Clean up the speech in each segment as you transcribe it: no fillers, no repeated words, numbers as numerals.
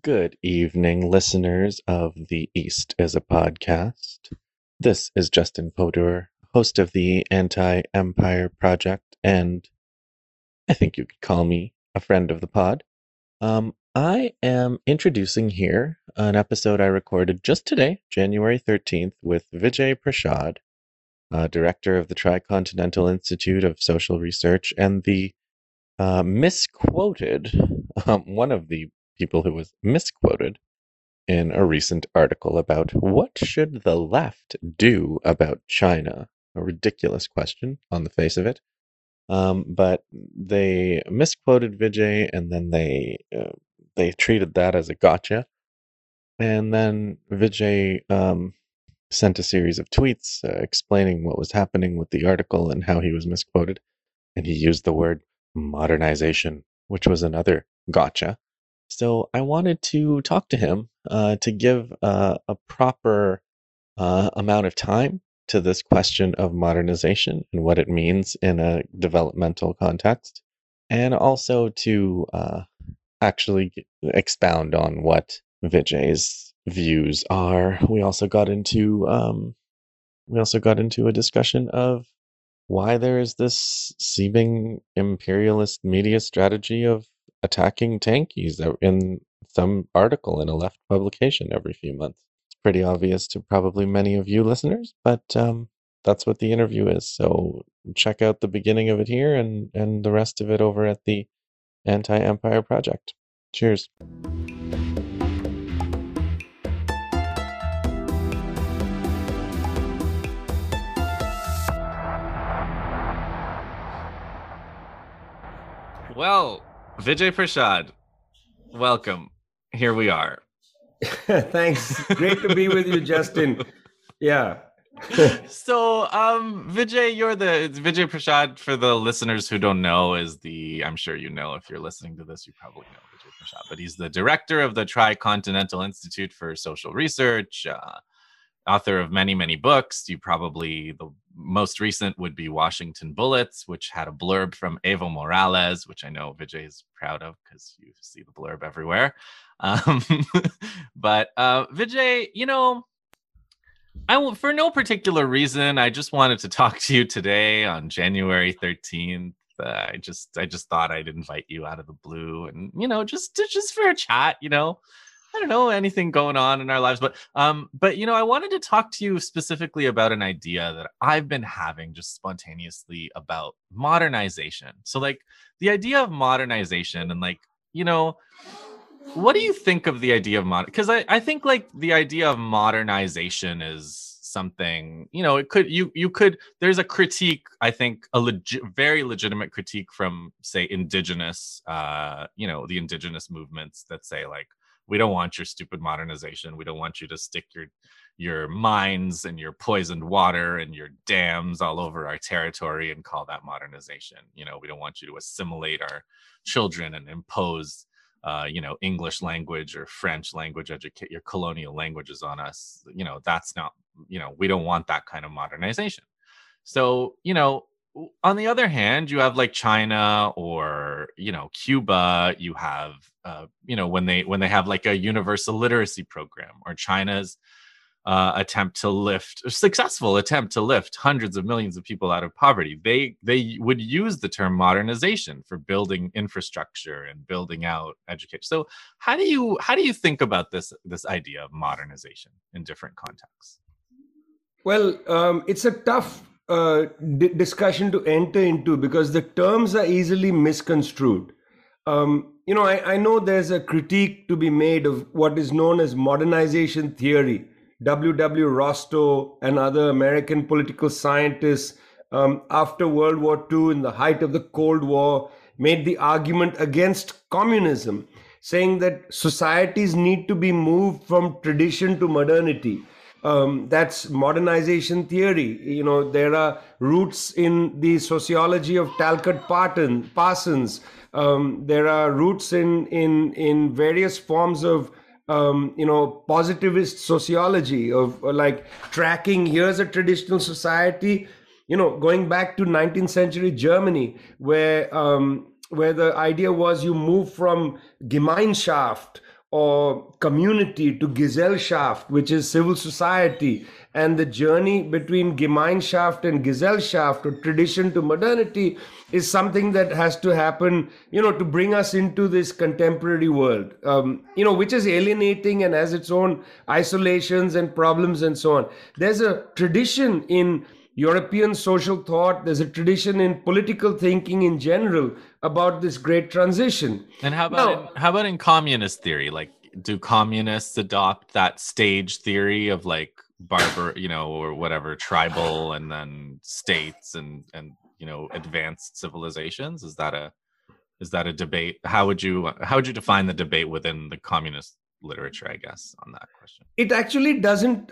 Good evening, listeners of The East is a Podcast. This is Justin Podur, host of the Anti-Empire Project, and I think you could call me a friend of the pod. I am introducing here an episode I recorded just today, January 13th, with Vijay Prashad, director of the Tricontinental Institute of Social Research, and the misquoted, one of the people who was misquoted in a recent article about what should the left do about China? A ridiculous question on the face of it. But they misquoted Vijay, and then they treated that as a gotcha. And then Vijay sent a series of tweets explaining what was happening with the article and how he was misquoted. And he used the word modernization, which was another gotcha. So I wanted to talk to him to give a proper amount of time to this question of modernization and what it means in a developmental context, and also to actually expound on what Vijay's views are. We also got into a discussion of why there is this seeming imperialist media strategy of attacking tankies in some article in a left publication every few months. It's pretty obvious to probably many of you listeners, but that's what the interview is. So check out the beginning of it here and the rest of it over at the Anti-Empire Project. Cheers. Well, Vijay Prashad, welcome. Here we are. Thanks. Great to be with you, Justin. Yeah. So, Vijay, it's Vijay Prashad, for the listeners who don't know, I'm sure you know, if you're listening to this, you probably know Vijay Prashad, but he's the director of the Tricontinental Institute for Social Research, author of many, many books. The most recent would be Washington Bullets, which had a blurb from Evo Morales, which I know Vijay is proud of because you see the blurb everywhere. But Vijay, for no particular reason, I just wanted to talk to you today on January 13th. I just thought I'd invite you out of the blue and, just for a chat, I don't know anything going on in our lives, but I wanted to talk to you specifically about an idea that I've been having just spontaneously about modernization. So the idea of modernization and what do you think of the idea of because I think the idea of modernization is something, there's a critique, I think very legitimate critique from, say, indigenous, the indigenous movements that say we don't want your stupid modernization. We don't want you to stick your mines and your poisoned water and your dams all over our territory and call that modernization. We don't want you to assimilate our children and impose, English language or French language, educate your colonial languages on us. That's not, we don't want that kind of modernization. So, on the other hand, you have China or, Cuba, you have, when they have a universal literacy program, or China's successful attempt to lift hundreds of millions of people out of poverty. They would use the term modernization for building infrastructure and building out education. So how do you think about this idea of modernization in different contexts? Well, it's a tough discussion to enter into because the terms are easily misconstrued. I know there's a critique to be made of what is known as modernization theory. W. Rostow and other American political scientists after World War II, in the height of the Cold War, made the argument against communism, saying that societies need to be moved from tradition to modernity. That's modernization theory. There are roots in the sociology of Talcott Parsons. There are roots in various forms of positivist sociology of tracking. Here's a traditional society, going back to 19th century Germany, where the idea was you move from Gemeinschaft or community to Gesellschaft, which is civil society, and the journey between Gemeinschaft and Gesellschaft, or tradition to modernity, is something that has to happen, to bring us into this contemporary world, which is alienating and has its own isolations and problems and so on. There's a tradition in European social thought, there's a tradition in political thinking in general about this great transition. And how about in communist theory? Like, do communists adopt that stage theory of like or whatever, tribal and then states and advanced civilizations? Is that a debate? How would you define the debate within the communist literature, I guess, on that question? It actually doesn't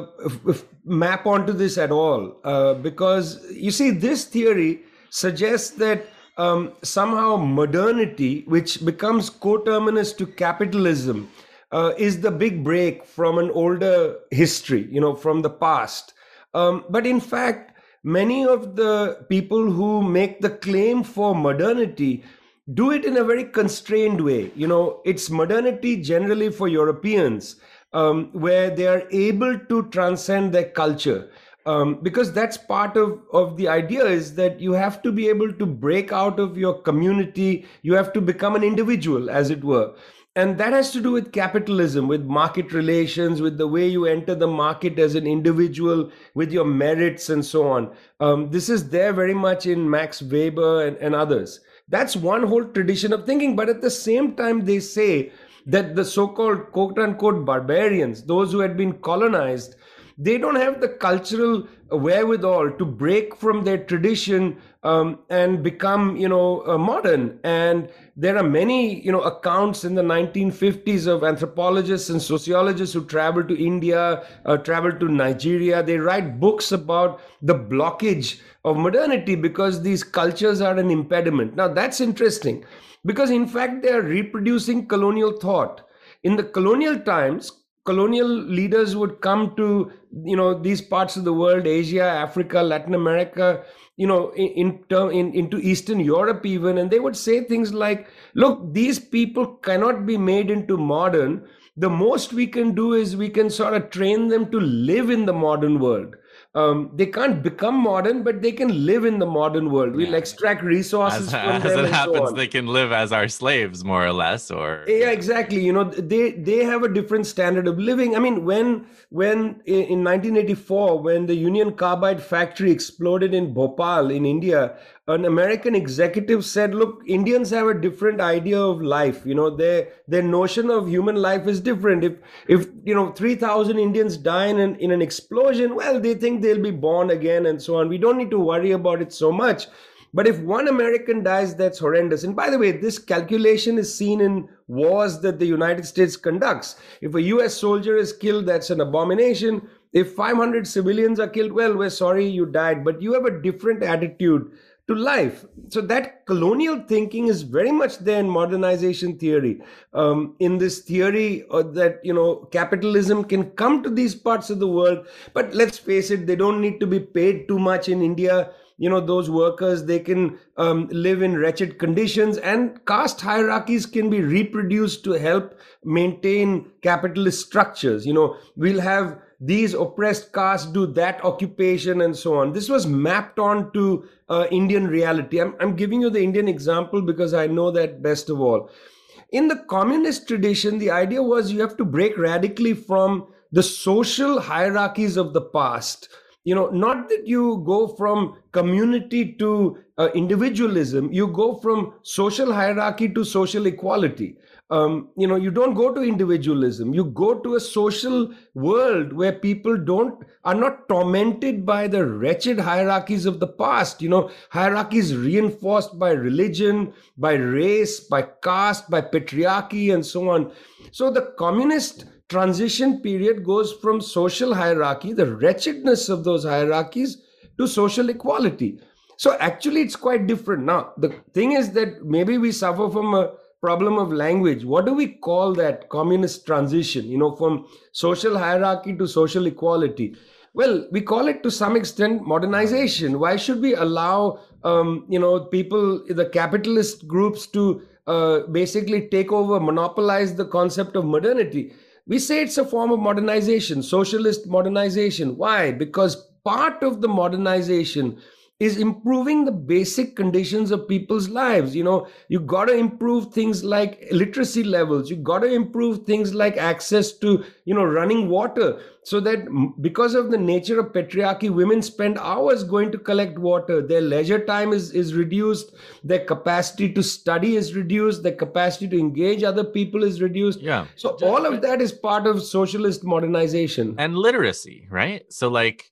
map onto this at all, because you see, this theory suggests that somehow modernity, which becomes coterminous to capitalism, is the big break from an older history, from the past. But in fact, many of the people who make the claim for modernity do it in a very constrained way. It's modernity generally for Europeans, where they are able to transcend their culture. Because that's part of the idea, is that you have to be able to break out of your community. You have to become an individual, as it were. And that has to do with capitalism, with market relations, with the way you enter the market as an individual, with your merits and so on. This is there very much in Max Weber and others. That's one whole tradition of thinking. But at the same time, they say that the so-called quote-unquote barbarians, those who had been colonized, they don't have the cultural wherewithal to break from their tradition and become, modern. And there are many, accounts in the 1950s of anthropologists and sociologists who travel to India, travel to Nigeria. They write books about the blockage of modernity because these cultures are an impediment. Now, that's interesting because, in fact, they are reproducing colonial thought. In the colonial times, colonial leaders would come to these parts of the world, Asia, Africa, Latin America, into Eastern Europe even, and they would say things like, look, these people cannot be made into modern. The most we can do is we can sort of train them to live in the modern world. They can't become modern, but they can live in the modern world. We'll extract resources from them. As it and happens, so on. they can live as our slaves, more or less. Or yeah, exactly. They have a different standard of living. I mean, when in 1984, when the Union Carbide factory exploded in Bhopal in India, an American executive said, look, Indians have a different idea of life. Their notion of human life is different. If 3,000 Indians die in an explosion, well, they think they'll be born again and so on. We don't need to worry about it so much. But if one American dies, that's horrendous. And by the way, this calculation is seen in wars that the United States conducts. If a US soldier is killed, that's an abomination. If 500 civilians are killed, well, we're sorry you died. But you have a different attitude to life. So that colonial thinking is very much there in modernization theory. In this theory that, capitalism can come to these parts of the world. But let's face it, they don't need to be paid too much in India. Those workers, they can live in wretched conditions, and caste hierarchies can be reproduced to help maintain capitalist structures. We'll have these oppressed castes do that occupation and so on. This was mapped on to Indian reality. I'm giving you the Indian example because I know that best of all. In the communist tradition, the idea was you have to break radically from the social hierarchies of the past. Not that you go from community to individualism, you go from social hierarchy to social equality. You don't go to individualism, you go to a social world where people are not tormented by the wretched hierarchies of the past. Hierarchies reinforced by religion, by race, by caste, by patriarchy, and so on. So the communist transition period goes from social hierarchy, the wretchedness of those hierarchies, to social equality. So actually, it's quite different. Now, the thing is that maybe we suffer from a problem of language. What do we call that communist transition, from social hierarchy to social equality? Well, we call it to some extent modernization. Why should we allow, people, the capitalist groups to basically take over, monopolize the concept of modernity. We say it's a form of modernization, socialist modernization. Why? Because part of the modernization is improving the basic conditions of people's lives. You got to improve things like literacy levels. You got to improve things like access to running water, so that because of the nature of patriarchy, women spend hours going to collect water. Their leisure time is reduced. Their capacity to study is reduced. Their capacity to engage other people is reduced. Yeah. So all of that is part of socialist modernization. And literacy, right? So like,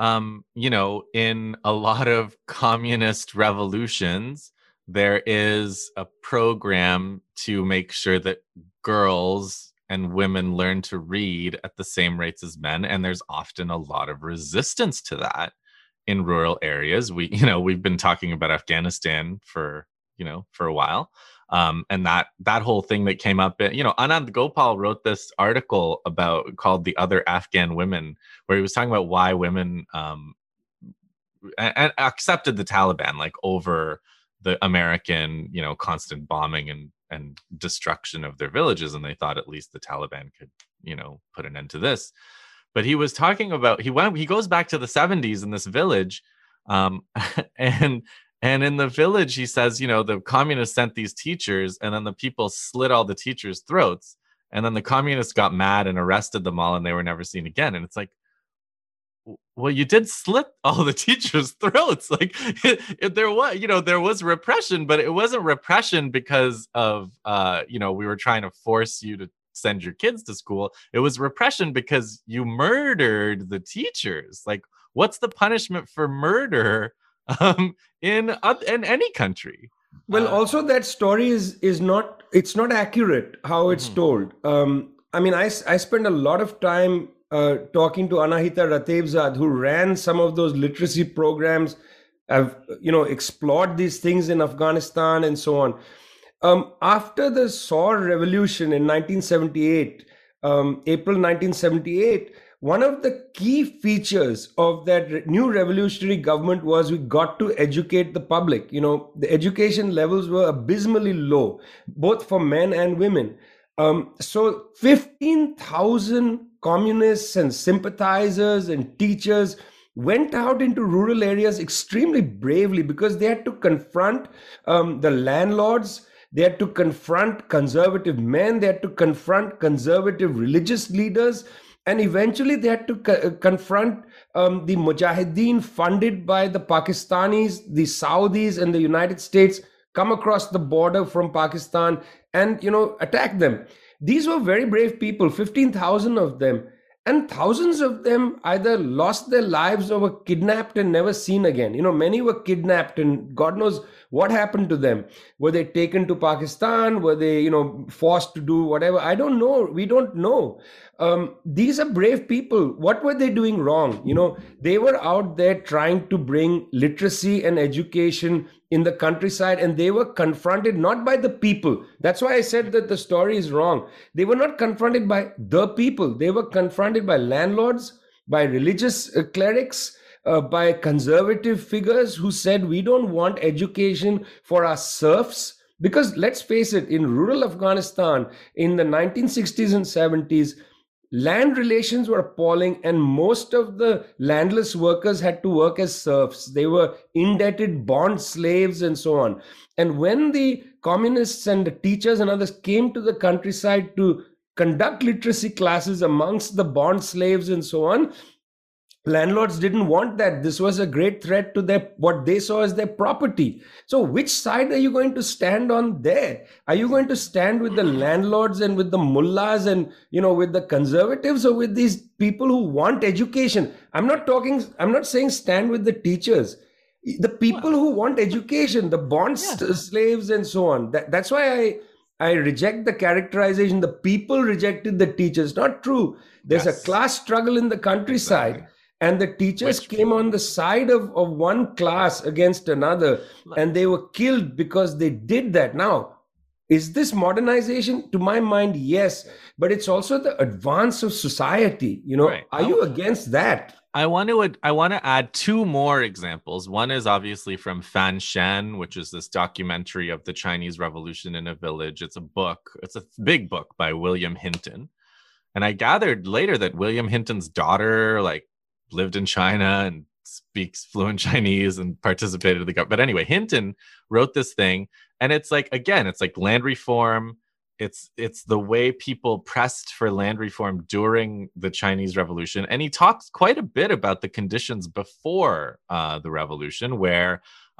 in a lot of communist revolutions, there is a program to make sure that girls and women learn to read at the same rates as men. And there's often a lot of resistance to that in rural areas. We've been talking about Afghanistan for a while. And that whole thing that came up, Anand Gopal wrote this article called "The Other Afghan Women," where he was talking about why women and accepted the Taliban like over the American, constant bombing and destruction of their villages, and they thought at least the Taliban could, put an end to this. But he was talking about he goes back to the 70s in this village, and in the village, he says, the communists sent these teachers, and then the people slit all the teachers' throats. And then the communists got mad and arrested them all, and they were never seen again. And it's like, well, you did slit all the teachers' throats. Like there was repression, but it wasn't repression because of, we were trying to force you to send your kids to school. It was repression because you murdered the teachers. Like, what's the punishment for murder in any country? Well, also that story is not accurate how it's told. I spent a lot of time talking to Anahita Ratevzad, who ran some of those literacy programs, have explored these things in Afghanistan and so on. After the Saur Revolution in 1978, April 1978, one of the key features of that new revolutionary government was we got to educate the public. The education levels were abysmally low, both for men and women. So 15,000 communists and sympathizers and teachers went out into rural areas extremely bravely, because they had to confront the landlords. They had to confront conservative men. They had to confront conservative religious leaders. And eventually they had to confront the Mujahideen funded by the Pakistanis, the Saudis, and the United States, come across the border from Pakistan and, attack them. These were very brave people, 15,000 of them. And thousands of them either lost their lives or were kidnapped and never seen again. Many were kidnapped, and God knows what happened to them. Were they taken to Pakistan? Were they, forced to do whatever? I don't know. We don't know. These are brave people. What were they doing wrong? They were out there trying to bring literacy and education in the countryside, and they were confronted not by the people. That's why I said that the story is wrong. They were not confronted by the people. They were confronted by landlords, by religious clerics, by conservative figures who said, we don't want education for our serfs. Because let's face it, in rural Afghanistan in the 1960s and 70s, land relations were appalling, and most of the landless workers had to work as serfs. They were indebted bond slaves and so on. And when the communists and the teachers and others came to the countryside to conduct literacy classes amongst the bond slaves and so on, landlords didn't want that. This was a great threat to what they saw as their property. So which side are you going to stand on there? Are you going to stand with the landlords and with the mullahs and, with the conservatives, or with these people who want education? I'm not saying stand with the teachers. The people who want education, the bond slaves and so on. That's why I reject the characterization. The people rejected the teachers. Not true. There's a class struggle in the countryside. Exactly. And the teachers came on the side of one class against another, and they were killed because they did that. Now, is this modernization? To my mind, yes. But it's also the advance of society. Right. Are you against that? I want to add two more examples. One is obviously from Fan Shan, which is this documentary of the Chinese Revolution in a village. It's a book. It's a big book by William Hinton. And I gathered later that William Hinton's daughter like lived in China and speaks fluent Chinese and participated in the government. But anyway, Hinton wrote this thing, and it's like, again, it's like land reform. It's the way people pressed for land reform during the Chinese Revolution, and he talks quite a bit about the conditions before the revolution, where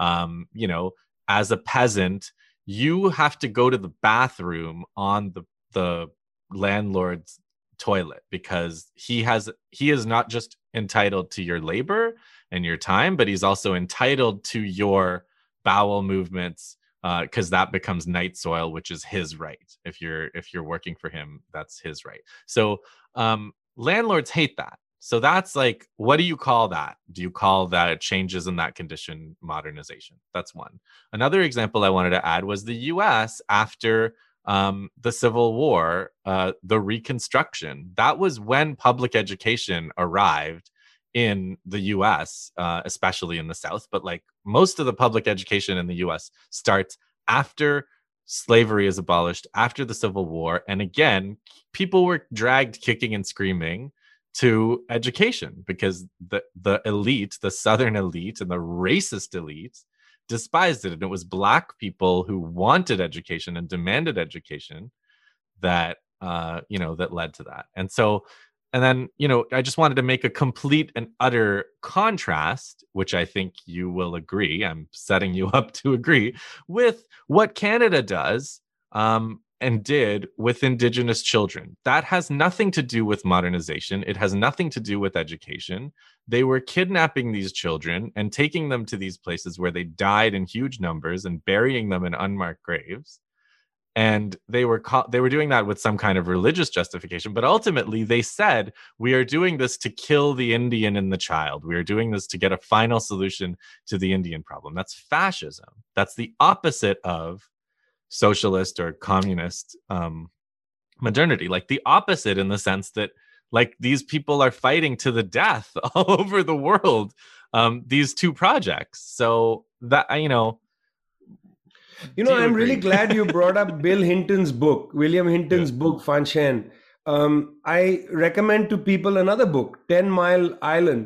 as a peasant, you have to go to the bathroom on the landlord's toilet, because he is not just entitled to your labor and your time, but he's also entitled to your bowel movements, because that becomes night soil, which is his right. If you're working for him, that's his right. So landlords hate that. So that's like, what do you call that? Do you call that changes in that condition modernization? That's one. Another example I wanted to add was the US after the Civil War, the Reconstruction. That was when public education arrived in the US, especially in the South. But like most of the public education in the US starts after slavery is abolished, after the Civil War. And again, people were dragged kicking and screaming to education because the elite, the Southern elite and the racist elite despised it. And it was Black people who wanted education and demanded education that that led to that. And then, I just wanted to make a complete and utter contrast, which I think you will agree, I'm setting you up to agree, with what Canada does and did with Indigenous children. That has nothing to do with modernization. It has nothing to do with education. They were kidnapping these children and taking them to these places where they died in huge numbers and burying them in unmarked graves. And they were doing that with some kind of religious justification. But ultimately, they said, we are doing this to kill the Indian in the child. We are doing this to get a final solution to the Indian problem. That's fascism. That's the opposite of socialist or communist modernity. Like the opposite, in the sense that like these people are fighting to the death all over the world, these two projects. So that, I'm really glad you brought up Bill Hinton's book, William Hinton's book, Fan Shan. I recommend to people another book, 10 Mile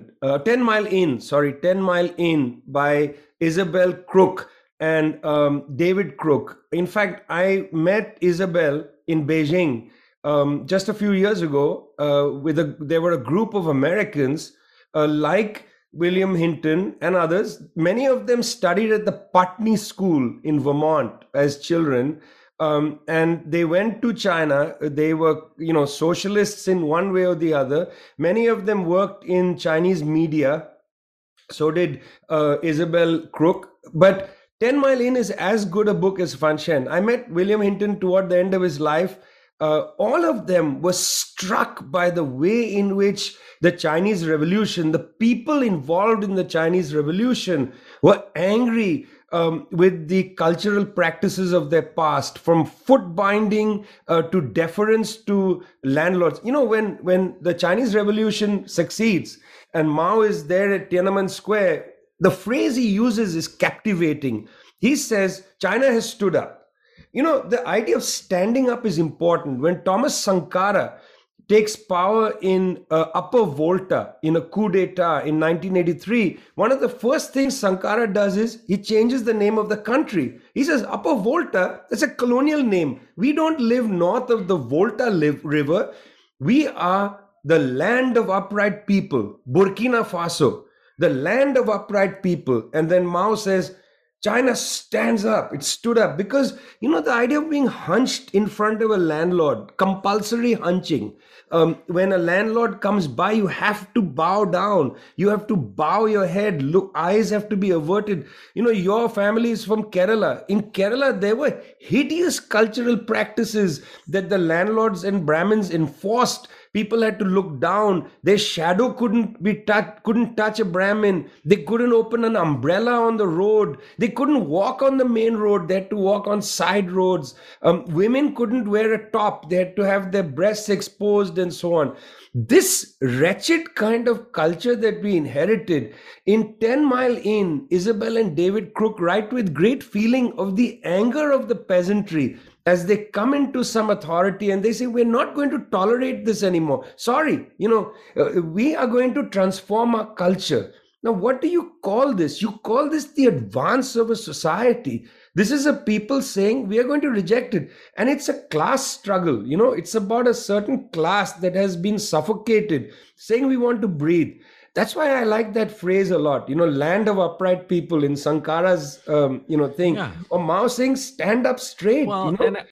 Inn by Isabel Crook and David Crook. In fact, I met Isabel in Beijing just a few years ago. There were a group of Americans like William Hinton and others. Many of them studied at the Putney School in Vermont as children, and they went to China. They were, socialists in one way or the other. Many of them worked in Chinese media. So did Isabel Crook. But 10 Mile Inn is as good a book as Fan Shan. I met William Hinton toward the end of his life. All of them were struck by the way in which the Chinese Revolution, the people involved in the Chinese Revolution, were angry with the cultural practices of their past, from foot binding to deference to landlords. When the Chinese Revolution succeeds and Mao is there at Tiananmen Square, the phrase he uses is captivating. He says, China has stood up. The idea of standing up is important. When Thomas Sankara takes power in Upper Volta in a coup d'etat in 1983, one of the first things Sankara does is he changes the name of the country. He says, Upper Volta, that's a colonial name. We don't live north of the Volta River. We are the land of upright people, Burkina Faso, the land of upright people. And then Mao says, China stands up. It stood up because, the idea of being hunched in front of a landlord, compulsory hunching. When a landlord comes by, you have to bow down. You have to bow your head. Look, eyes have to be averted. Your family is from Kerala. In Kerala, there were hideous cultural practices that the landlords and Brahmins enforced People had to look down. Their shadow couldn't touch a Brahmin. They couldn't open an umbrella on the road. They couldn't walk on the main road. They had to walk on side roads. Women couldn't wear a top. They had to have their breasts exposed and so on. This wretched kind of culture that we inherited in 10 Mile Inn, Isabel and David Crook write with great feeling of the anger of the peasantry as they come into some authority and they say, we're not going to tolerate this anymore. Sorry, we are going to transform our culture. Now, what do you call this? You call this the advance of a society. This is a people saying we are going to reject it. And it's a class struggle. It's about a certain class that has been suffocated, saying we want to breathe. That's why I like that phrase a lot. Land of upright people in Sankara's, thing. Yeah. Or Mao saying, stand up straight. Well,